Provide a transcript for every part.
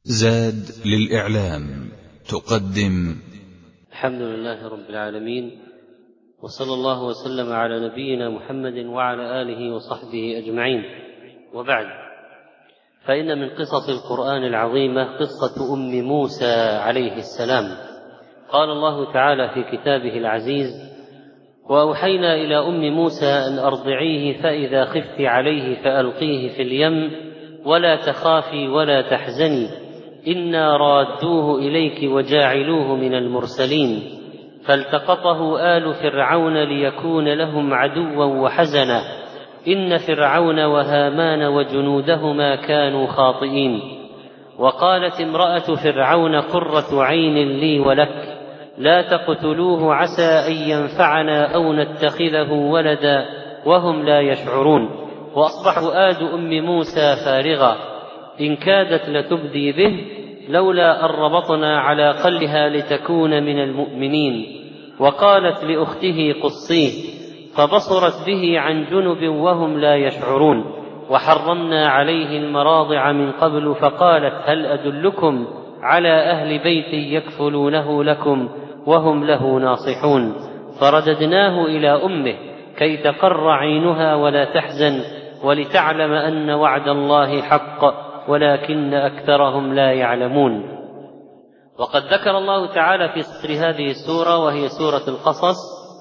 زاد للإعلام تقدم الحمد لله رب العالمين، وصلى الله وسلم على نبينا محمد وعلى آله وصحبه أجمعين، وبعد، فإن من قصص القرآن العظيمة قصة أم موسى عليه السلام. قال الله تعالى في كتابه العزيز: وأوحينا إلى أم موسى أن أرضعيه فإذا خفت عليه فألقيه في اليم ولا تخافي ولا تحزني إنا رادوه إليك وجاعلوه من المرسلين فالتقطه آل فرعون ليكون لهم عدوا وحزنا إن فرعون وهامان وجنودهما كانوا خاطئين. وقالت امرأة فرعون قرة عين لي ولك لا تقتلوه عسى أن ينفعنا أو نتخذه ولدا وهم لا يشعرون. وأصبحوا آد أم موسى فارغا إن كادت لتبدي به لولا أن ربطنا على قلبها لتكون من المؤمنين. وقالت لأخته قصيه فبصرت به عن جنب وهم لا يشعرون. وحرمنا عليه المراضع من قبل فقالت هل أدلكم على أهل بيت يكفلونه لكم وهم له ناصحون. فرددناه إلى أمه كي تقر عينها ولا تحزن ولتعلم أن وعد الله حق ولكن أكثرهم لا يعلمون. وقد ذكر الله تعالى في سطر هذه السورة وهي سورة القصص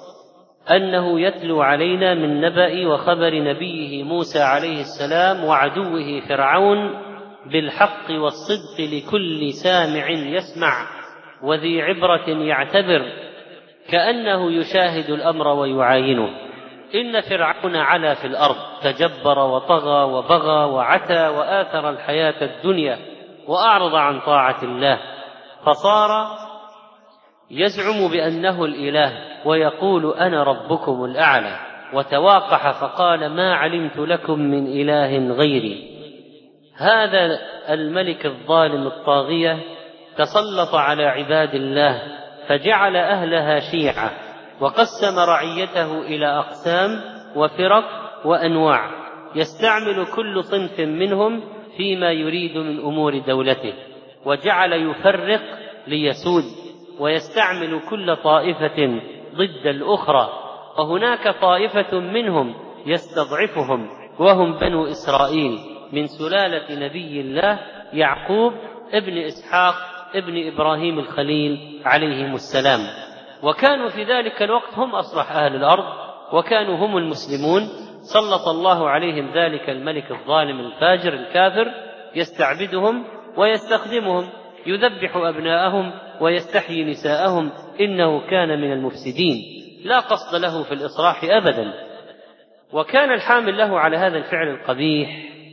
أنه يتلو علينا من نبأ وخبر نبيه موسى عليه السلام وعدوه فرعون بالحق والصدق لكل سامع يسمع وذي عبرة يعتبر كأنه يشاهد الأمر ويعاينه. إن فرعون علا في الأرض تجبر وطغى وبغى وعتى وآثر الحياة الدنيا وأعرض عن طاعة الله، فصار يزعم بأنه الإله ويقول أنا ربكم الأعلى، وتواقح فقال ما علمت لكم من إله غيري. هذا الملك الظالم الطاغية تسلط على عباد الله فجعل أهلها شيعة وقسم رعيته إلى أقسام وفرق وأنواع يستعمل كل صنف منهم فيما يريد من أمور دولته، وجعل يفرق ليسود ويستعمل كل طائفة ضد الأخرى. وهناك طائفة منهم يستضعفهم وهم بنو إسرائيل من سلالة نبي الله يعقوب ابن إسحاق ابن إبراهيم الخليل عليهم السلام. وكانوا في ذلك الوقت هم أصلح أهل الأرض وكانوا هم المسلمون. سلط الله عليهم ذلك الملك الظالم الفاجر الكافر يستعبدهم ويستخدمهم، يذبح أبناءهم ويستحيي نساءهم، إنه كان من المفسدين لا قصد له في الإصلاح أبدا. وكان الحامل له على هذا الفعل القبيح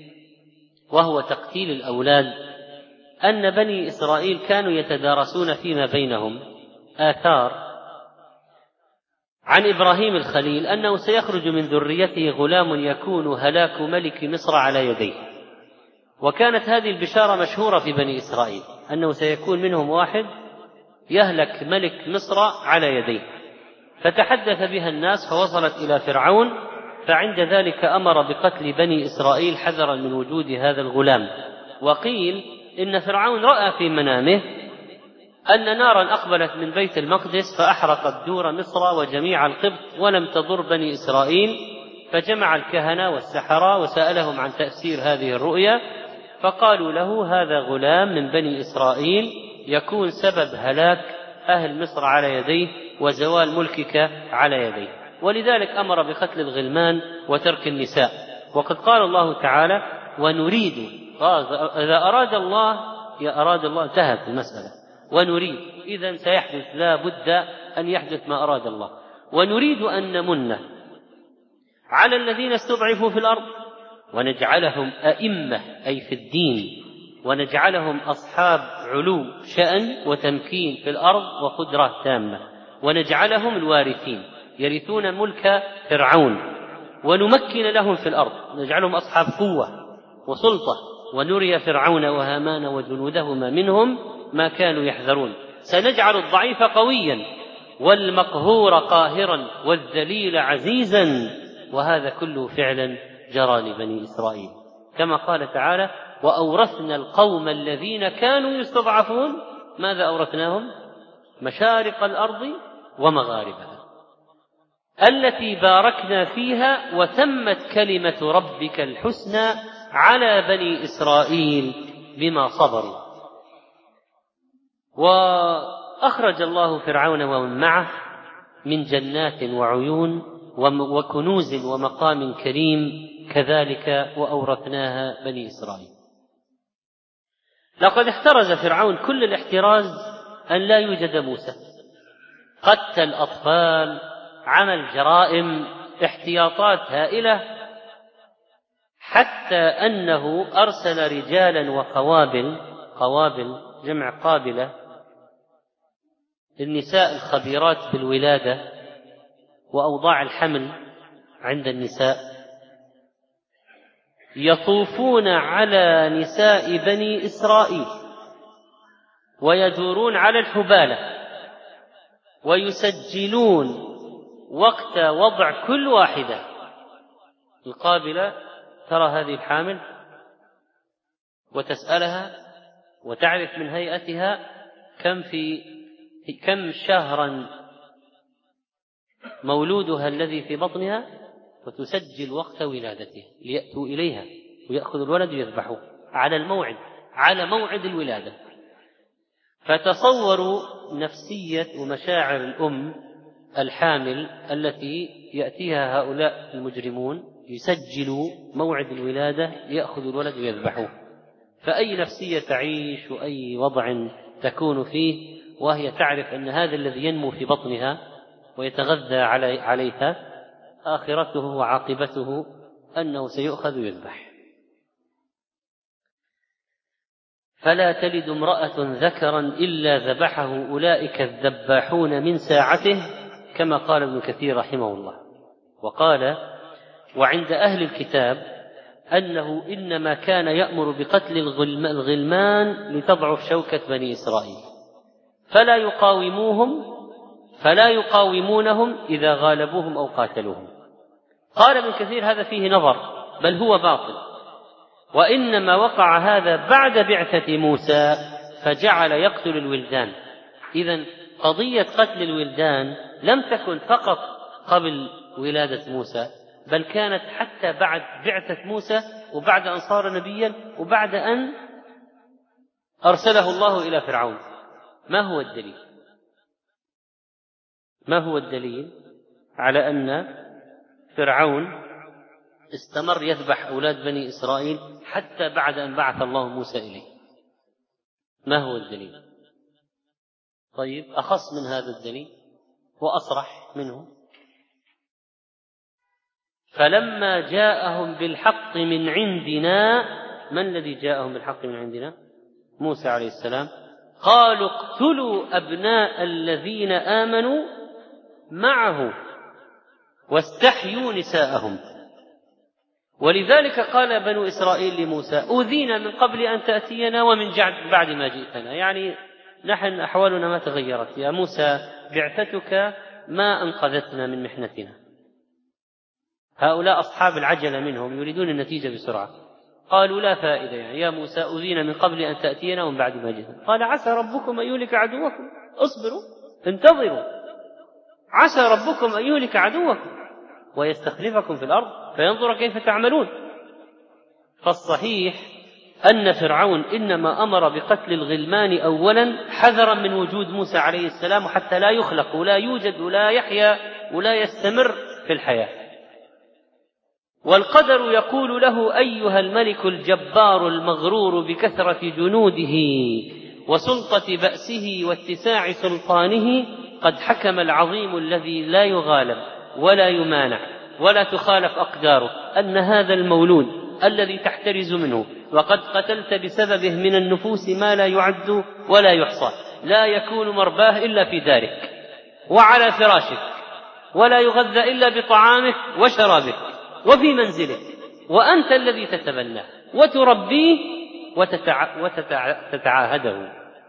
وهو تقتيل الأولاد أن بني إسرائيل كانوا يتدارسون فيما بينهم آثار عن إبراهيم الخليل أنه سيخرج من ذريته غلام يكون هلاك ملك مصر على يديه. وكانت هذه البشارة مشهورة في بني إسرائيل أنه سيكون منهم واحد يهلك ملك مصر على يديه، فتحدث بها الناس فوصلت إلى فرعون، فعند ذلك أمر بقتل بني إسرائيل حذرا من وجود هذا الغلام. وقيل إن فرعون رأى في منامه أن نارا أقبلت من بيت المقدس فأحرقت دور مصر وجميع القبط ولم تضر بني إسرائيل، فجمع الكهنة والسحرة وسألهم عن تفسير هذه الرؤيا، فقالوا له هذا غلام من بني إسرائيل يكون سبب هلاك أهل مصر على يديه وزوال ملكك على يديه. ولذلك أمر بقتل الغلمان وترك النساء. وقد قال الله تعالى ونريد، إذا أراد الله انتهت المسألة، ونريد إذن سيحدث لا بد أن يحدث ما أراد الله. ونريد أن نمن على الذين استضعفوا في الأرض ونجعلهم أئمة أي في الدين ونجعلهم أصحاب علو شأن وتمكين في الأرض وقدرة تامة ونجعلهم الوارثين يرثون ملك فرعون ونمكن لهم في الأرض نجعلهم أصحاب قوة وسلطة ونري فرعون وهامان وجنودهما منهم ما كانوا يحذرون. سنجعل الضعيف قويا والمقهور قاهرا والذليل عزيزا. وهذا كله فعلا جرى لبني إسرائيل كما قال تعالى وأورثنا القوم الذين كانوا يستضعفون. ماذا أورثناهم؟ مشارق الأرض ومغاربها التي باركنا فيها، وتمت كلمة ربك الحسنى على بني إسرائيل بما صبروا. وأخرج الله فرعون ومن معه من جنات وعيون وكنوز ومقام كريم، كذلك وأورثناها بني إسرائيل. لقد احترز فرعون كل الاحتراز أن لا يوجد موسى، قتل الأطفال، عمل جرائم، احتياطات هائلة، حتى أنه أرسل رجالا قوابل جمع قابلة، النساء الخبيرات بالولادة وأوضاع الحمل عند النساء، يطوفون على نساء بني إسرائيل ويدورون على الحبالة ويسجلون وقت وضع كل واحدة. القابلة ترى هذه الحامل وتسألها وتعرف من هيئتها كم شهرا مولودها الذي في بطنها، وتسجل وقت ولادته ليأتوا إليها ويأخذ الولد ويذبحوه على موعد الولادة. فتصوروا نفسية ومشاعر الأم الحامل التي يأتيها هؤلاء المجرمون، يسجلوا موعد الولادة ليأخذوا الولد ويذبحوه. فأي نفسية تعيش وأي وضع تكون فيه وهي تعرف أن هذا الذي ينمو في بطنها ويتغذى عليها آخرته وعاقبته أنه سيؤخذ ويذبح. فلا تلد امرأة ذكرا إلا ذبحه أولئك الذباحون من ساعته، كما قال ابن كثير رحمه الله. وقال: وعند أهل الكتاب أنه إنما كان يأمر بقتل الغلمان لتضعف شوكة بني إسرائيل، فلا يقاومونهم إذا غالبوهم أو قاتلوهم. قال ابن كثير: هذا فيه نظر، بل هو باطل، وإنما وقع هذا بعد بعثة موسى فجعل يقتل الولدان. إذن قضية قتل الولدان لم تكن فقط قبل ولادة موسى، بل كانت حتى بعد بعثة موسى، وبعد أن صار نبيا، وبعد أن أرسله الله إلى فرعون. ما هو الدليل على أن فرعون استمر يذبح أولاد بني إسرائيل حتى بعد أن بعث الله موسى إليه؟ ما هو الدليل؟ طيب، أخص من هذا الدليل وأصرح منه: فلما جاءهم بالحق من عندنا. من الذي جاءهم بالحق من عندنا؟ موسى عليه السلام. قالوا: اقتلوا أبناء الذين آمنوا معه واستحيوا نساءهم. ولذلك قال بنو إسرائيل لموسى: أوذينا من قبل أن تأتينا ومن بعد ما جئتنا. يعني نحن أحوالنا ما تغيرت يا موسى، بعثتك ما أنقذتنا من محنتنا. هؤلاء أصحاب العجلة منهم يريدون النتيجة بسرعة. قالوا: لا فائدة يا موسى، أوذينا من قبل أن تأتينا ومن بعد ما جئتنا. قال: عسى ربكم أن يهلك عدوكم. اصبروا انتظروا، عسى ربكم أن يهلك عدوكم ويستخلفكم في الأرض فينظر كيف تعملون. فالصحيح أن فرعون إنما أمر بقتل الغلمان أولا حذرا من وجود موسى عليه السلام، حتى لا يخلق ولا يوجد ولا يحيا ولا يستمر في الحياة. والقدر يقول له: أيها الملك الجبار المغرور بكثرة جنوده وسلطة بأسه واتساع سلطانه، قد حكم العظيم الذي لا يغالب ولا يمانع ولا تخالف أقداره أن هذا المولود الذي تحترز منه وقد قتلت بسببه من النفوس ما لا يعد ولا يحصى لا يكون مرباه إلا في دارك وعلى فراشك، ولا يغذى إلا بطعامك وشرابك وفي منزلك، وأنت الذي تتبناه وتربيه وتتعاهده،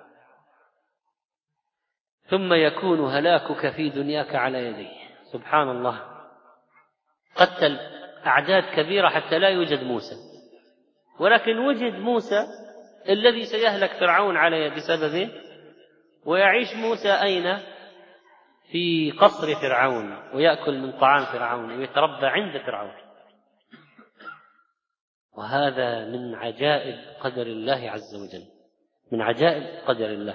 ثم يكون هلاكك في دنياك على يديه. سبحان الله، قتل أعداد كبيرة حتى لا يوجد موسى، ولكن وجد موسى الذي سيهلك فرعون عليه بسببه، ويعيش موسى أين؟ في قصر فرعون، ويأكل من طعام فرعون، ويتربى عند فرعون. وهذا من عجائب قدر الله عز وجل، من عجائب قدر الله،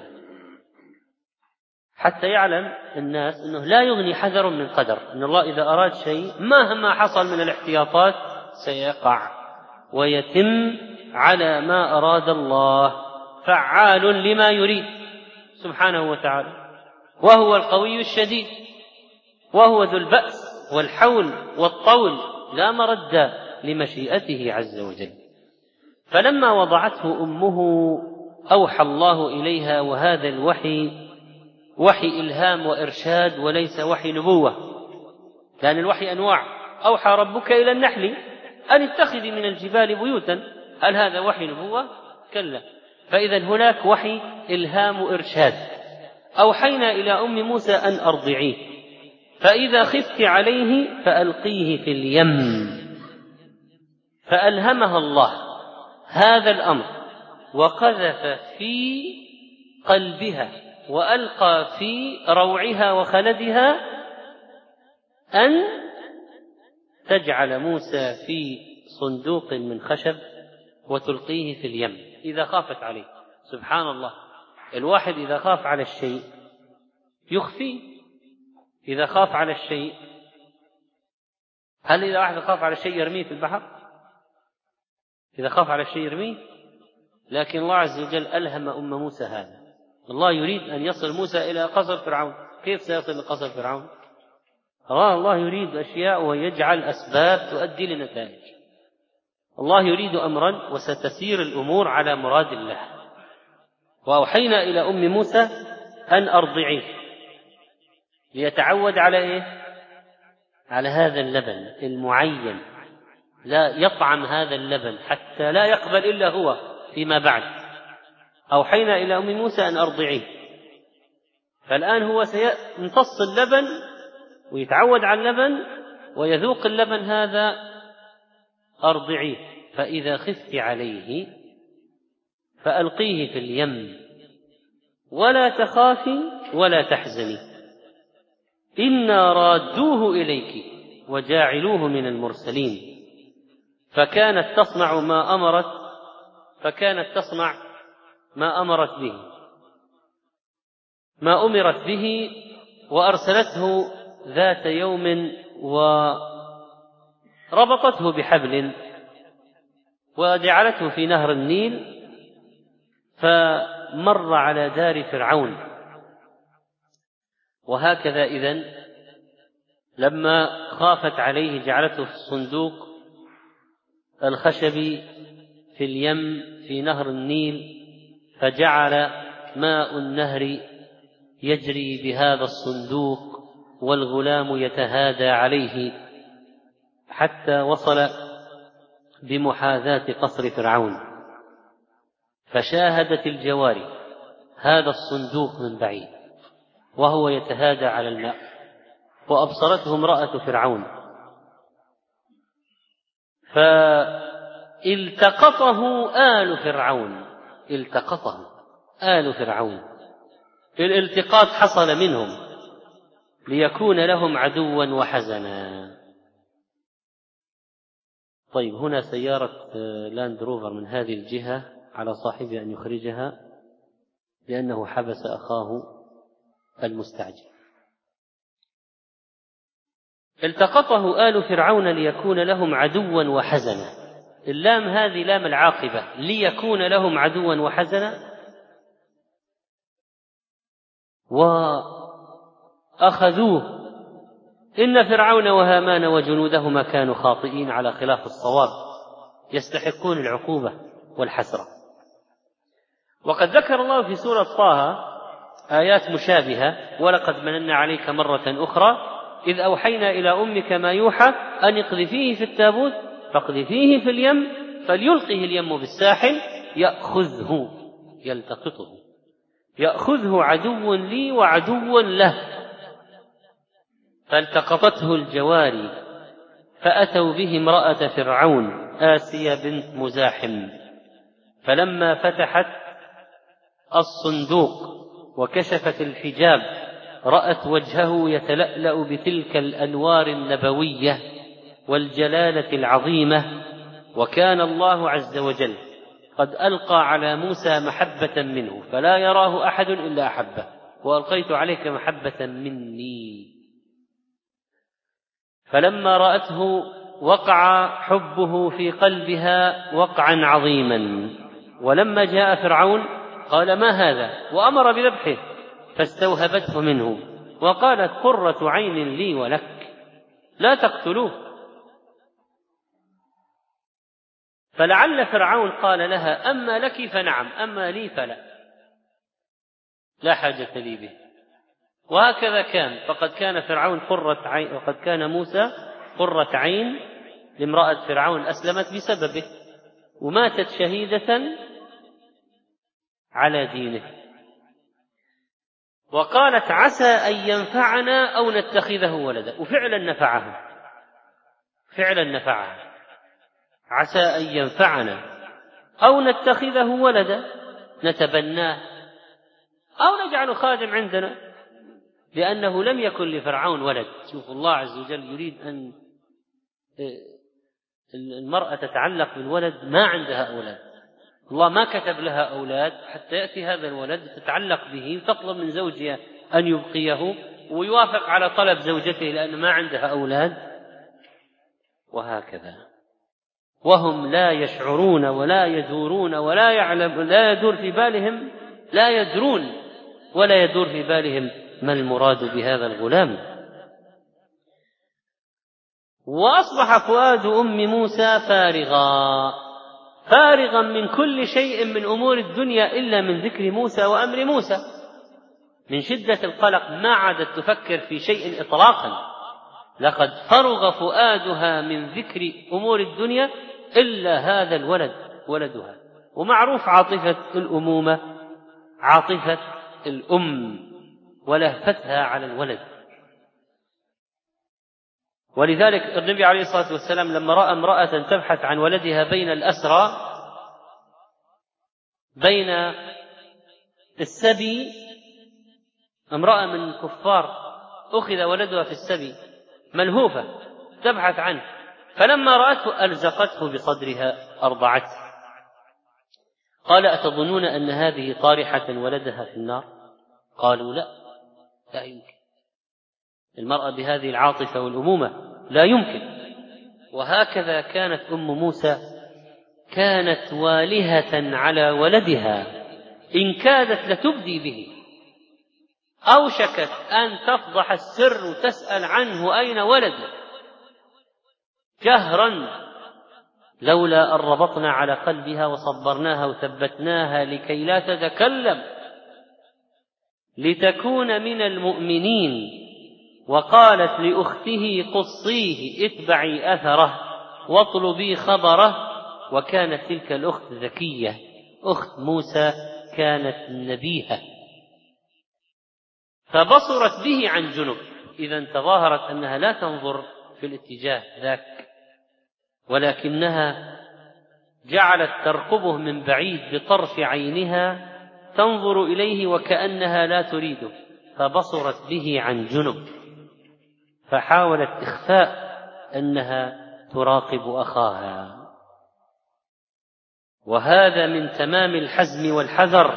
حتى يعلم الناس أنه لا يغني حذر من قدر، أن الله إذا أراد شيء مهما حصل من الاحتياطات سيقع ويتم على ما أراد الله، فعال لما يريد سبحانه وتعالى، وهو القوي الشديد، وهو ذو البأس والحول والطول، لا مرد لمشيئته عز وجل. فلما وضعته أمه أوحى الله إليها، وهذا الوحي وحي إلهام وإرشاد وليس وحي نبوة، كان الوحي أنواع. أوحى ربك إلى النحل أن اتخذي من الجبال بيوتا، هل هذا وحي نبوة؟ كلا. فإذا هناك وحي إلهام وإرشاد. أوحينا إلى أم موسى أن أرضعيه، فإذا خفت عليه فألقيه في اليم، فألهمها الله هذا الأمر، وقذف في قلبها وألقى في روعها وخلدها أن تجعل موسى في صندوق من خشب وتلقيه في اليم إذا خافت عليه. سبحان الله، الواحد إذا خاف على الشيء يخفيه. إذا خاف على الشيء، هل إذا واحد خاف على الشيء يرميه في البحر؟ إذا خاف على الشيء يرميه. لكن الله عز وجل ألهم أم موسى هذا. الله يريد أن يصل موسى إلى قصر فرعون، كيف سيصل لقصر فرعون؟ الله يريد أشياء ويجعل أسباب تؤدي لنتائج. الله يريد أمرا وستسير الأمور على مراد الله. وأوحينا إلى أم موسى أن أرضعيه، ليتعود على إيه؟ على هذا اللبن المعين، لا يطعم هذا اللبن حتى لا يقبل إلا هو فيما بعد. أوحينا إلى أم موسى أن أرضعيه، فالآن هو سيمتص اللبن ويتعود على اللبن ويذوق اللبن هذا. أرضعيه، فإذا خفت عليه فألقيه في اليم ولا تخافي ولا تحزني إنا رادوه إليك وجاعلوه من المرسلين. فكانت تصنع ما أمرت به وأرسلته ذات يوم وربطته بحبل وجعلته في نهر النيل، فمر على دار فرعون. وهكذا إذن لما خافت عليه جعلته في الصندوق الخشبي في اليم في نهر النيل، فجعل ماء النهر يجري بهذا الصندوق والغلام يتهادى عليه حتى وصل بمحاذاة قصر فرعون. فشاهدت الجواري هذا الصندوق من بعيد وهو يتهادى على الماء، وأبصرته امرأة فرعون، فالتقطه آل فرعون. الالتقاط حصل منهم ليكون لهم عدوا وحزنا. طيب، هنا سيارة لاند روفر من هذه الجهة، على صاحبها أن يخرجها لأنه حبس أخاه المستعجل. التقطه آل فرعون ليكون لهم عدوا وحزنا. اللام هذه لام العاقبة، ليكون لهم عدوا وحزنا. وأخذوه. إن فرعون وهامان وجنودهما كانوا خاطئين على خلاف الصواب، يستحقون العقوبة والحسرة. وقد ذكر الله في سورة طه آيات مشابهة: ولقد مننا عليك مرة أخرى إذ أوحينا إلى أمك ما يوحى أن اقذفيه في التابوت فاقذفيه في اليم فليلقه اليم بالساحل يأخذه يلتقطه، يأخذه عدو لي وعدو له. فالتقطته الجواري فأتوا به امرأة فرعون آسيا بنت مزاحم، فلما فتحت الصندوق وكشفت الحجاب رأت وجهه يتلألأ بتلك الأنوار النبوية والجلالة العظيمة، وكان الله عز وجل قد ألقى على موسى محبة منه فلا يراه أحد إلا أحبه، وألقيت عليك محبة مني. فلما رأته وقع حبه في قلبها وقعا عظيما، ولما جاء فرعون قال ما هذا وأمر بذبحه، فاستوهبته منه وقالت قرة عين لي ولك لا تقتلوه. فلعل فرعون قال لها أما لك فنعم، أما لي فلا، لا حاجة لي به. وهكذا كان، فقد كان فرعون قرة عين، وقد كان موسى قرة عين لامرأة فرعون أسلمت بسببه وماتت شهيدة على دينه. وقالت عسى أن ينفعنا أو نتخذه ولدا، وفعلا نفعه، فعلا نفعه، عسى أن ينفعنا أو نتخذه ولدا نتبناه أو نجعل خادم عندنا، لأنه لم يكن لفرعون ولد. شوف الله عز وجل يريد أن المرأة تتعلق بالولد، ما عندها أولاد، الله ما كتب لها أولاد حتى يأتي هذا الولد تتعلق به، تطلب من زوجها أن يبقيه ويوافق على طلب زوجته لأن ما عندها أولاد، وهكذا. وهم لا يشعرون ولا يدورون ولا يعلم، لا يدور في بالهم، لا يدرون ولا يدور في بالهم ما المراد بهذا الغلام. وأصبح فؤاد أم موسى فارغا من كل شيء من أمور الدنيا إلا من ذكر موسى وأمر موسى. من شدة القلق ما عادت تفكر في شيء إطلاقا، لقد فرغ فؤادها من ذكر أمور الدنيا إلا هذا الولد ولدها. ومعروف عاطفة الأمومة عاطفة الأم ولهفتها على الولد. ولذلك النبي عليه الصلاة والسلام لما رأى امرأة تبحث عن ولدها بين الأسرى بين السبي، امرأة من الكفار أخذ ولدها في السبي ملهوفة تبحث عنه، فلما رأته ألزقته بصدرها أرضعته. قال أتظنون أن هذه طارحة ولدها في النار؟ قالوا لا يمكن، المرأة بهذه العاطفة والأمومة لا يمكن. وهكذا كانت أم موسى، كانت والهة على ولدها إن كادت لتبدي به، أوشكت أن تفضح السر وتسأل عنه أين ولده جهرا، لولا أن ربطنا على قلبها وصبرناها وثبتناها لكي لا تتكلم لتكون من المؤمنين. وقالت لأخته قصيه اتبعي أثره واطلبي خبره. وكانت تلك الأخت ذكية، أخت موسى كانت نبيهة، فبصرت به عن جنب، إذا تظاهرت أنها لا تنظر في الاتجاه ذاك، ولكنها جعلت ترقبه من بعيد بطرف عينها تنظر إليه وكأنها لا تريده، فبصرت به عن جنب، فحاولت إخفاء أنها تراقب أخاها. وهذا من تمام الحزم والحذر،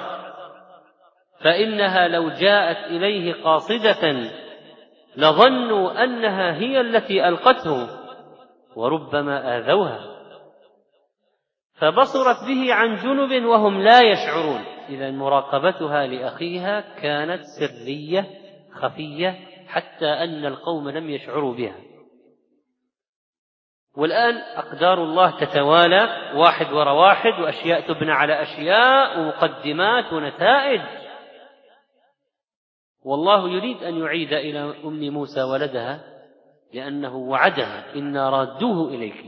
فإنها لو جاءت إليه قاصدة لظنوا أنها هي التي ألقته وربما آذوها، فبصرت به عن جنب وهم لا يشعرون. إذا مراقبتها لأخيها كانت سرية خفية حتى أن القوم لم يشعروا بها. والآن أقدار الله تتوالى واحد وراء واحد، وأشياء تبنى على أشياء ومقدمات ونتائج، والله يريد أن يعيد إلى أم موسى ولدها لأنه وعدها إنا رادوه إليك.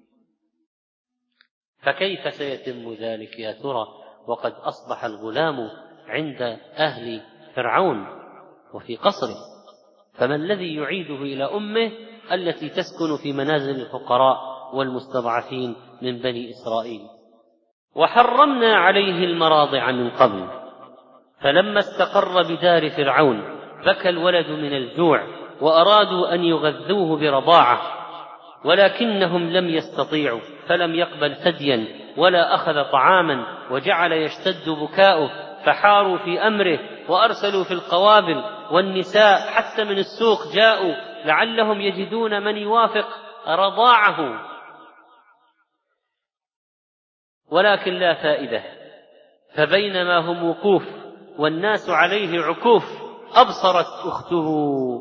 فكيف سيتم ذلك يا ترى وقد أصبح الغلام عند أهل فرعون وفي قصره؟ فما الذي يعيده إلى أمه التي تسكن في منازل الفقراء والمستضعفين من بني إسرائيل. وحرمنا عليه المراضع من قبل، فلما استقر بدار فرعون بكى الولد من الجوع، وأرادوا أن يغذوه برضاعة، ولكنهم لم يستطيعوا، فلم يقبل ثديا ولا أخذ طعاما، وجعل يشتد بكاؤه، فحاروا في أمره وأرسلوا في القوابل والنساء حتى من السوق جاءوا لعلهم يجدون من يوافق رضاعه، ولكن لا فائدة. فبينما هم وقوف والناس عليه عكوف أبصرت أخته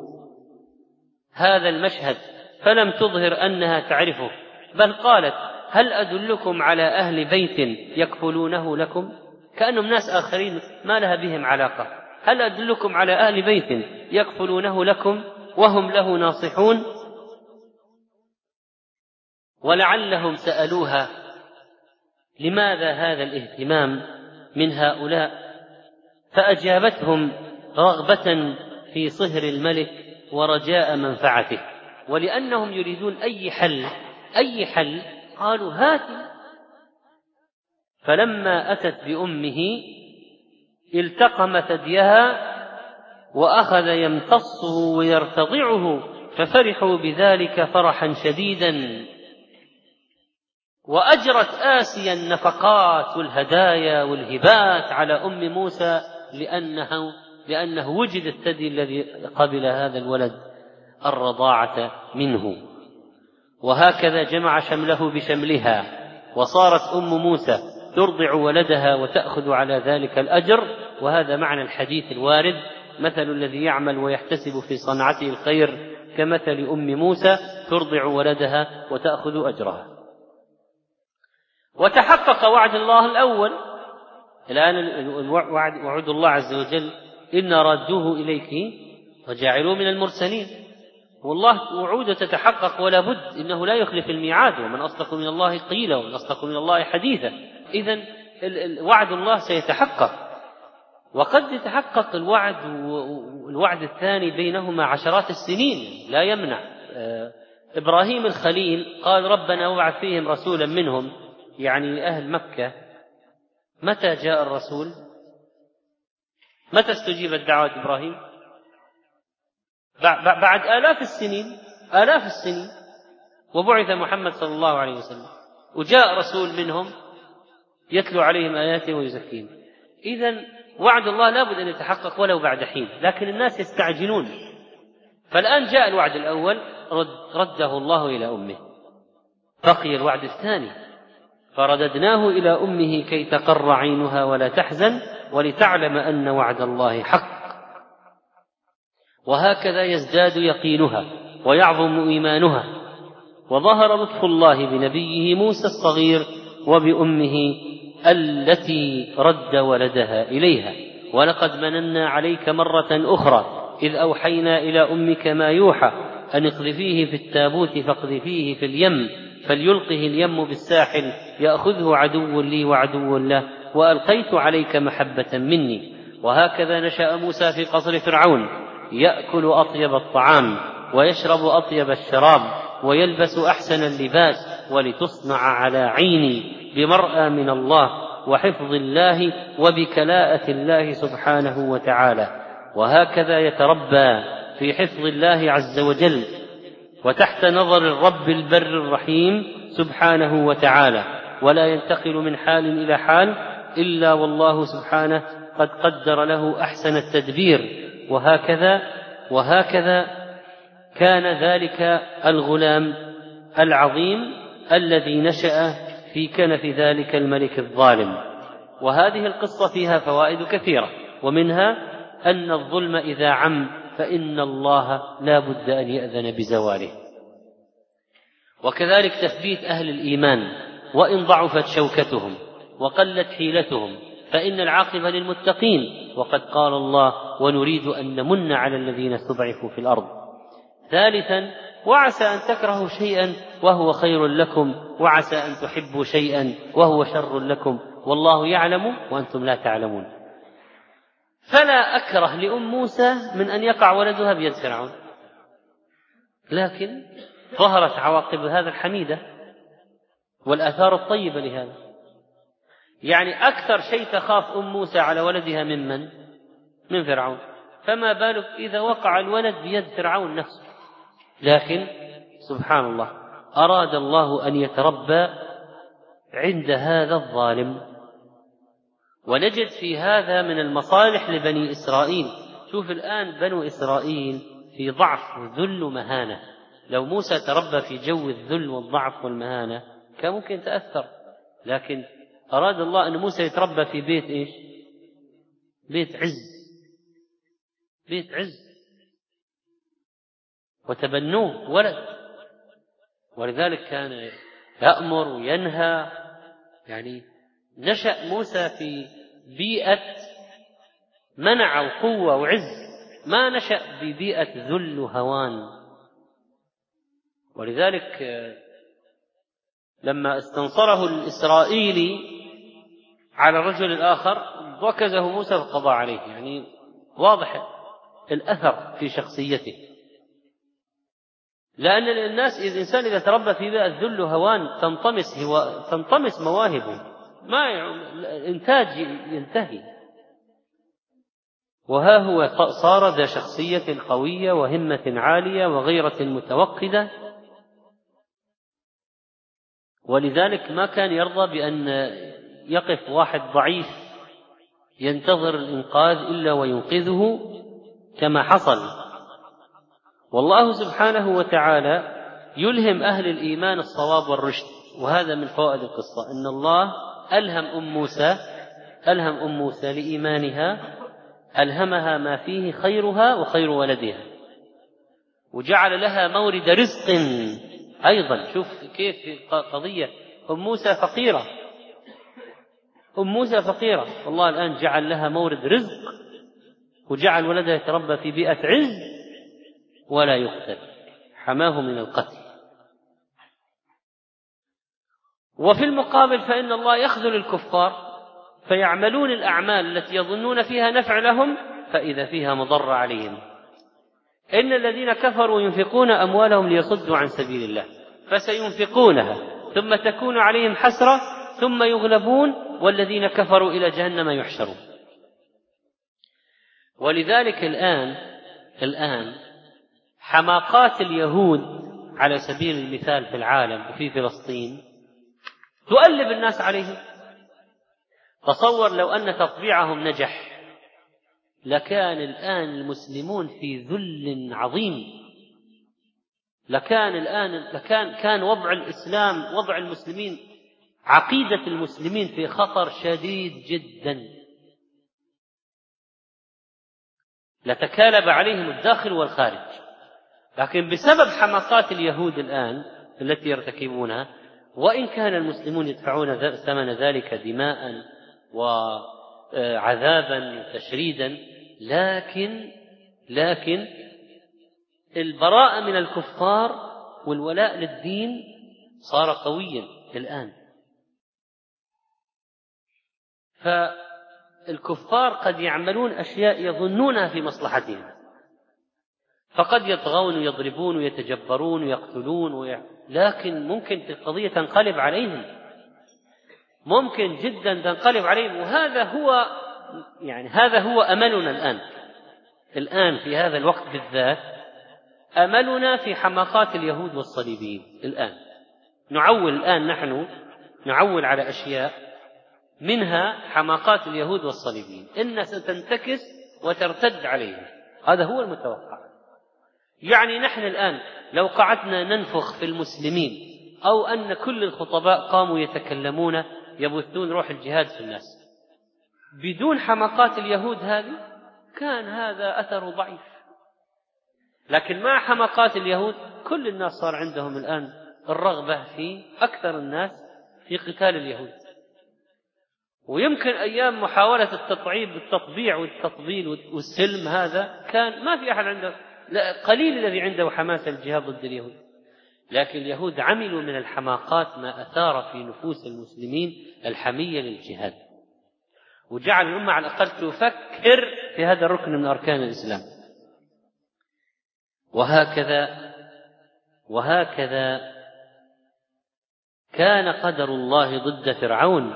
هذا المشهد فلم تظهر أنها تعرفه، بل قالت: هل أدلكم على أهل بيت يكفلونه لكم؟ كأنهم ناس آخرين ما لها بهم علاقة. هل أدلكم على أهل بيت يكفلونه لكم وهم له ناصحون؟ ولعلهم سألوها: لماذا هذا الاهتمام من هؤلاء؟ فأجابتهم: رغبة في صهر الملك ورجاء منفعته، ولأنهم يريدون أي حل قالوا: هات. فلما أتت بأمه التقم ثديها وأخذ يمتصه ويرتضعه، ففرحوا بذلك فرحا شديدا، وأجرت آسيا النفقات والهدايا والهبات على أم موسى لأنه وجد الثدي الذي قبل هذا الولد الرضاعة منه. وهكذا جمع شمله بشملها، وصارت أم موسى ترضع ولدها وتأخذ على ذلك الأجر. وهذا معنى الحديث الوارد: مثل الذي يعمل ويحتسب في صنعته الخير كمثل أم موسى ترضع ولدها وتأخذ أجرها. وتحقق وعد الله الأول. الآن وعد الله عز وجل: إن رادوه إليك وجاعلوه من المرسلين. والله وعوده تتحقق ولا بد، إنه لا يخلف الميعاد، ومن أصدق من الله قيلا ومن أصدق من الله حديثا. إذن وعد الله سيتحقق، وقد يتحقق الوعد الثاني بينهما عشرات السنين لا يمنع. إبراهيم الخليل قال: ربنا وابعث فيهم رسولا منهم، يعني أهل مكة. متى جاء الرسول؟ متى استجيبت دعوة إبراهيم؟ بعد آلاف السنين، وبعث محمد صلى الله عليه وسلم، وجاء رسول منهم يتلو عليهم آياته ويزكيهم. إذن وعد الله لا بد أن يتحقق ولو بعد حين، لكن الناس يستعجلون. فالآن جاء الوعد الأول رده الله إلى أمه، بقي الوعد الثاني: فرددناه إلى أمه كي تقر عينها ولا تحزن ولتعلم أن وعد الله حق. وهكذا يزداد يقينها ويعظم إيمانها. وظهر لطف الله بنبيه موسى الصغير وبأمه التي رد ولدها إليها. ولقد مننا عليك مرة أخرى إذ أوحينا إلى أمك ما يوحى أن اقذفيه في التابوت فاقذفيه في اليم فليلقه اليم بالساحل يأخذه عدو لي وعدو له وألقيت عليك محبة مني. وهكذا نشأ موسى في قصر فرعون، يأكل أطيب الطعام ويشرب أطيب الشراب ويلبس أحسن اللباس، ولتصنع على عيني بمرأى من الله وحفظ الله وبكلاءة الله سبحانه وتعالى. وهكذا يتربى في حفظ الله عز وجل وتحت نظر الرب البر الرحيم سبحانه وتعالى، ولا ينتقل من حال إلى حال إلا والله سبحانه قد قدر له أحسن التدبير. وهكذا كان ذلك الغلام العظيم الذي نشأ في كنف ذلك الملك الظالم. وهذه القصة فيها فوائد كثيرة، ومنها أن الظلم إذا عم فإن الله لا بد أن يأذن بزواله. وكذلك تثبيت أهل الإيمان وإن ضعفت شوكتهم وقلت حيلتهم فإن العاقبة للمتقين. وقد قال الله: ونريد أن نمن على الذين استضعفوا في الأرض. ثالثا: وعسى أن تكرهوا شيئا وهو خير لكم، وعسى أن تحبوا شيئا وهو شر لكم، والله يعلم وأنتم لا تعلمون. فلا أكره لأم موسى من أن يقع ولدها بيد فرعون، لكن ظهرت عواقب هذا الحميدة، والآثار الطيبة لهذا. يعني أكثر شيء تخاف موسى على ولدها من فرعون، فما بالك إذا وقع الولد بيد فرعون نفسه. لكن سبحان الله أراد الله أن يتربى عند هذا الظالم. ونجد في هذا من المصالح لبني إسرائيل. شوف الآن بنو إسرائيل في ضعف وذل ومهانة، لو موسى تربى في جو الذل والضعف والمهانة كان ممكن تأثر، لكن أراد الله أن موسى يتربى في بيت إيش؟ بيت عز، بيت عز، وتبنوه ولد، ولذلك كان يأمر وينهى. يعني نشأ موسى في بيئة منع وقوة وعز، ما نشأ ببيئة ذل وهوان. ولذلك لما استنصره الإسرائيلي على الرجل الآخر وكزه موسى فقضى عليه. يعني واضح الأثر في شخصيته، لأن الإنسان إذا تربى في بيئة ذل وهوان تنطمس مواهبه، ما الإنتاج ينتهي. وها هو صار ذا شخصية قوية وهمة عالية وغيرة متوقدة، ولذلك ما كان يرضى بأن يقف واحد ضعيف ينتظر الإنقاذ إلا وينقذه كما حصل. والله سبحانه وتعالى يلهم أهل الإيمان الصواب والرشد، وهذا من فوائد القصة أن الله ألهم أم موسى لإيمانها، ألهمها ما فيه خيرها وخير ولدها، وجعل لها مورد رزق أيضا. شوف كيف قضية أم موسى فقيرة، والله الآن جعل لها مورد رزق، وجعل ولدها يتربى في بيئة عز ولا يقتل، حماه من القتل. وفي المقابل فإن الله يخذل الكفار فيعملون الأعمال التي يظنون فيها نفع لهم فإذا فيها مضر عليهم. إن الذين كفروا ينفقون أموالهم ليصدوا عن سبيل الله فسينفقونها ثم تكون عليهم حسرة ثم يغلبون والذين كفروا إلى جهنم يحشرون. ولذلك الآن حماقات اليهود على سبيل المثال في العالم وفي فلسطين تؤلب الناس عليهم. تصور لو أن تطبيعهم نجح لكان الآن المسلمون في ذل عظيم، كان وضع الإسلام، وضع المسلمين، عقيدة المسلمين في خطر شديد جدا، لتكالب عليهم الداخل والخارج. لكن بسبب حماقات اليهود الآن التي يرتكبونها، وإن كان المسلمون يدفعون ثمن ذلك دماء وعذابا وتشريدا، لكن البراءة من الكفار والولاء للدين صار قويا الآن. فالكفار قد يعملون أشياء يظنونها في مصلحتهم، فقد يطغون ويضربون ويتجبرون ويقتلون لكن ممكن القضية تنقلب عليهم، ممكن جدا تنقلب عليهم. هذا هو أملنا الآن في هذا الوقت بالذات، أملنا في حماقات اليهود والصليبيين. نحن نعول على أشياء منها حماقات اليهود والصليبيين، إنها ستنتكس وترتد عليهم، هذا هو المتوقع. يعني نحن الآن لو قعدنا ننفخ في المسلمين أو أن كل الخطباء قاموا يتكلمون يبثون روح الجهاد في الناس بدون حماقات اليهود هذه، كان هذا أثر ضعيف. لكن مع حماقات اليهود كل الناس صار عندهم الآن الرغبة في أكثر الناس في قتال اليهود. ويمكن أيام محاولة التطبيع والتطبيل والسلم هذا كان ما في أحد عنده، قليل الذي عنده حماسة الجهاد ضد اليهود، لكن اليهود عملوا من الحماقات ما أثار في نفوس المسلمين الحمية للجهاد، وجعل الأمة على الأقل تفكر في هذا الركن من أركان الإسلام. وهكذا كان قدر الله ضد فرعون،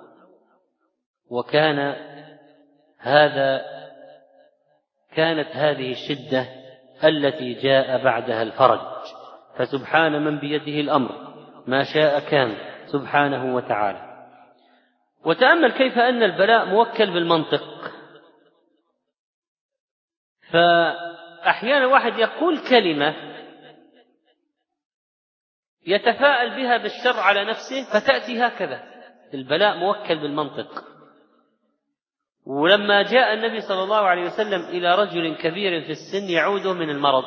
كانت هذه الشدة التي جاء بعدها الفرج. فسبحان من بيده الأمر، ما شاء كان سبحانه وتعالى. وتأمل كيف أن البلاء موكل بالمنطق. فأحيانا واحد يقول كلمة يتفاءل بها بالشر على نفسه فتأتي هكذا. البلاء موكل بالمنطق. ولما جاء النبي صلى الله عليه وسلم إلى رجل كبير في السن يعوده من المرض،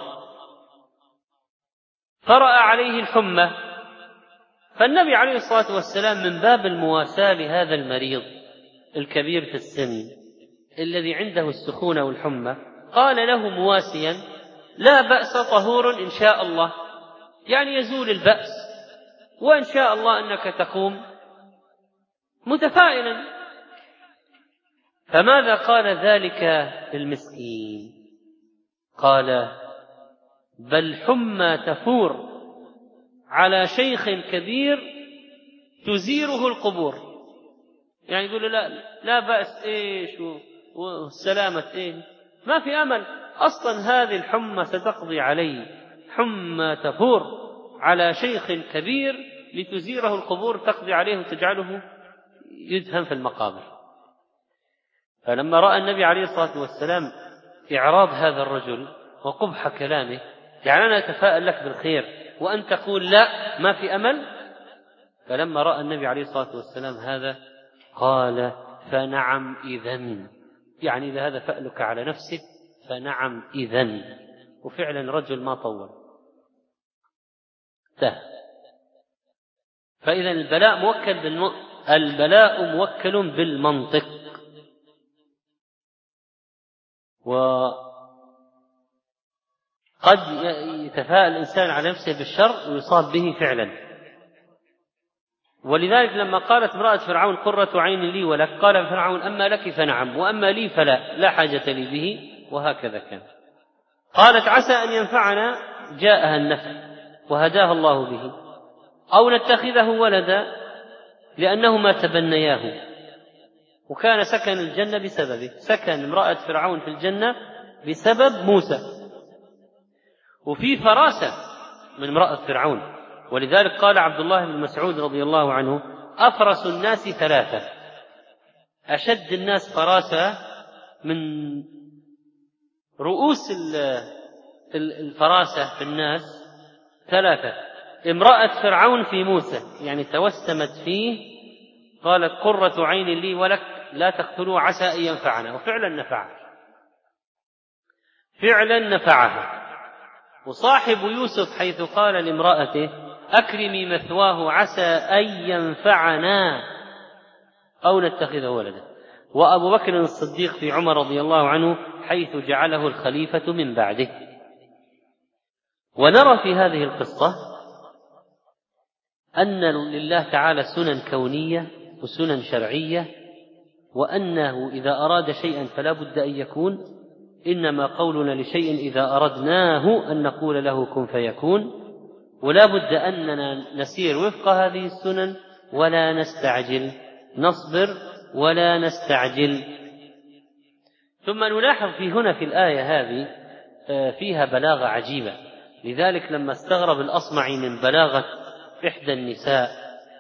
فرأى عليه الحمى، فالنبي عليه الصلاة والسلام من باب المواساة لهذا المريض الكبير في السن الذي عنده السخونة والحمى قال له مواسيا: لا بأس، طهور إن شاء الله، يعني يزول البأس وإن شاء الله أنك تقوم، متفائلا. فماذا قال ذلك المسكين؟ قال: بل حمى تفور على شيخ كبير تزيره القبور. يعني يقول لا بأس إيش والسلامة إيه، ما في أمل أصلا، هذه الحمى ستقضي علي. حمى تفور على شيخ كبير لتزيره القبور، تقضي عليه وتجعله يدفن في المقابر. فلما رأى النبي عليه الصلاة والسلام إعراض هذا الرجل وقبح كلامه، يعني أنا أتفاءل لك بالخير وأن تقول لا ما في أمل، فلما رأى النبي عليه الصلاة والسلام هذا قال: فنعم إذن، يعني إذا هذا فألك على نفسك فنعم إذن. وفعلا رجل ما طول فإذا البلاء موكل بالمنطق. وقد يتفاءل الإنسان على نفسه بالشر ويصاب به فعلا. ولذلك لما قالت امرأة فرعون: قرة عين لي ولك، قال فرعون: أما لك فنعم، وأما لي فلا، لا حاجة لي به. وهكذا كان. قالت: عسى أن ينفعنا، جاءها النفع وهداها الله به، أو نتخذه ولدا لأنهما تبنياه. وكان سكن الجنة بسببه، سكن امرأة فرعون في الجنة بسبب موسى. وفي فراسة من امرأة فرعون، ولذلك قال عبد الله بن مسعود رضي الله عنه: أفرس الناس ثلاثة. أشد الناس فراسة من رؤوس الفراسة في الناس ثلاثة: امرأة فرعون في موسى، يعني توسمت فيه، قالت: قرة عين لي ولك، لا تقتلوا عسى أن ينفعنا. وفعلا نفعها. وصاحب يوسف حيث قال لامرأته: أكرمي مثواه عسى أن ينفعنا أو نتخذه ولدا. وأبو بكر الصديق في عمر رضي الله عنه حيث جعله الخليفة من بعده. ونرى في هذه القصة أن لله تعالى سنن كونية وسنن شرعية، وأنه إذا أراد شيئا فلا بد أن يكون. إنما قولنا لشيء إذا أردناه أن نقول له كن فيكون، ولا بد أننا نسير وفق هذه السنن ولا نستعجل، نصبر ولا نستعجل. ثم نلاحظ في الآية هذه فيها بلاغة عجيبة. لذلك لما استغرب الأصمعي من بلاغة إحدى النساء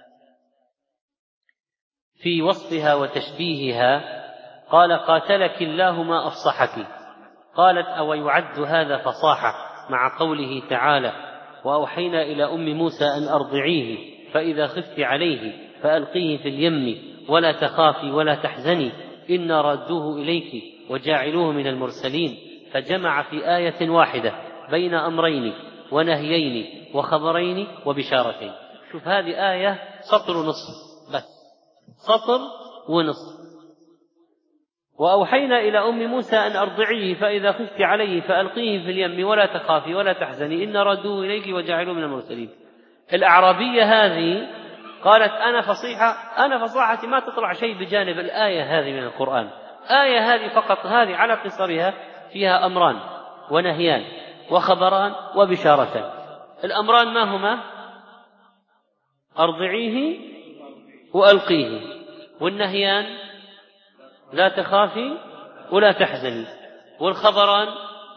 في وصفها وتشبيهها قال: قاتلك الله ما أفصحك. قالت: أو يعد هذا فصاحة مع قوله تعالى: وأوحينا إلى أم موسى أن أرضعيه فإذا خفت عليه فألقيه في اليم ولا تخافي ولا تحزني إنا رادوه إليك وجاعلوه من المرسلين. فجمع في آية واحدة بين أمرين ونهيين وخبرين وبشارتين. شوف هذه آية سطر ونصف بس، سطر ونصف. وأوحينا إلى أم موسى أن أرضعيه فإذا خفت عليه فألقيه في اليم ولا تخافي ولا تحزني إن ردوه إليك وجعلوه من المرسلين. الأعرابية هذه قالت: أنا فصاحتي ما تطلع شيء بجانب الآية هذه من القرآن. آية هذه فقط، هذه على قصرها فيها أمران ونهيان وخبران وبشارتان. الأمران ما هما؟ أرضعيه وألقيه، والنهيان لا تخافي ولا تحزني، والخبران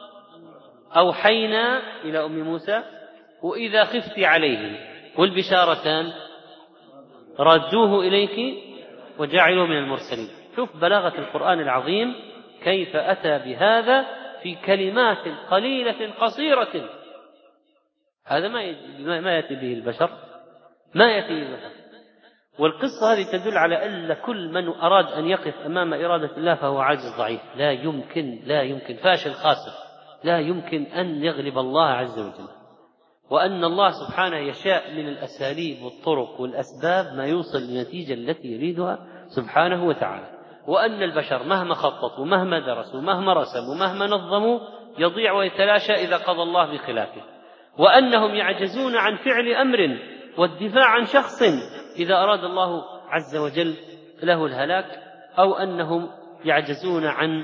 أوحينا إلى أم موسى وإذا خفت عليه، والبشارتان ردوه إليك وجعلوا من المرسلين. شوف بلاغة القرآن العظيم كيف أتى بهذا في كلمات قليلة قصيرة. هذا ما يأتي به البشر، ما يأتي به البشر. والقصة هذه تدل على أن كل من أراد أن يقف أمام إرادة الله فهو عاجز ضعيف، لا يمكن فاشل خاسر، لا يمكن أن يغلب الله عز وجل، وأن الله سبحانه يشاء من الأساليب والطرق والأسباب ما يوصل للنتيجة التي يريدها سبحانه وتعالى، وأن البشر مهما خططوا ومهما درسوا ومهما رسموا ومهما نظموا يضيع ويتلاشى إذا قضى الله بخلافه، وأنهم يعجزون عن فعل أمر والدفاع عن شخص إذا أراد الله عز وجل له الهلاك، أو أنهم يعجزون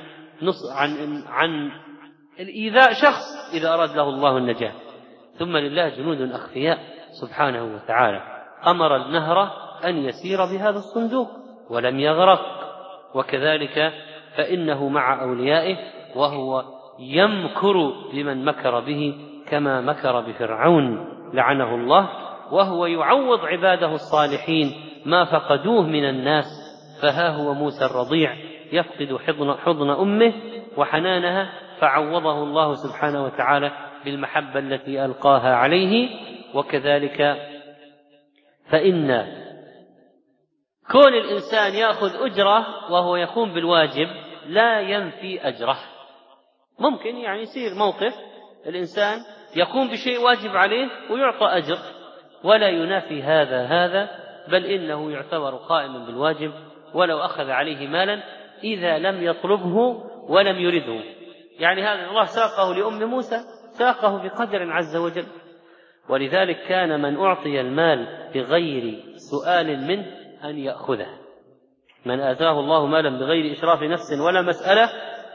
عن الإيذاء شخص إذا أراد له الله النجاة. ثم لله جنود أخفياء سبحانه وتعالى، أمر النهر أن يسير بهذا الصندوق ولم يغرق، وكذلك فإنه مع أوليائه وهو يمكر بمن مكر به كما مكر بفرعون لعنه الله، وهو يعوض عباده الصالحين ما فقدوه من الناس، فها هو موسى الرضيع يفقد حضن أمه وحنانها، فعوضه الله سبحانه وتعالى بالمحبة التي ألقاها عليه. وكذلك فإن كون الإنسان يأخذ أجرة وهو يقوم بالواجب لا ينفي أجره. ممكن يصير موقف الإنسان يقوم بشيء واجب عليه ويعطى أجر، ولا ينافي هذا، بل إنه يعتبر قائما بالواجب ولو أخذ عليه مالا إذا لم يطلبه ولم يرده. هذا الله ساقه لأم موسى، ساقه بقدر عز وجل. ولذلك كان من أعطي المال بغير سؤال منه أن يأخذه. من آتاه الله مالا بغير إشراف نفس ولا مسألة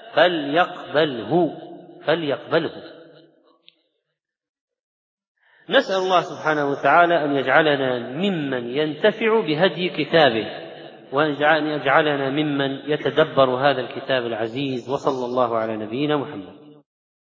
فليقبله. نسأل الله سبحانه وتعالى أن يجعلنا ممن ينتفع بهدي كتابه، وأن يجعلنا ممن يتدبر هذا الكتاب العزيز. وصلى الله على نبينا محمد.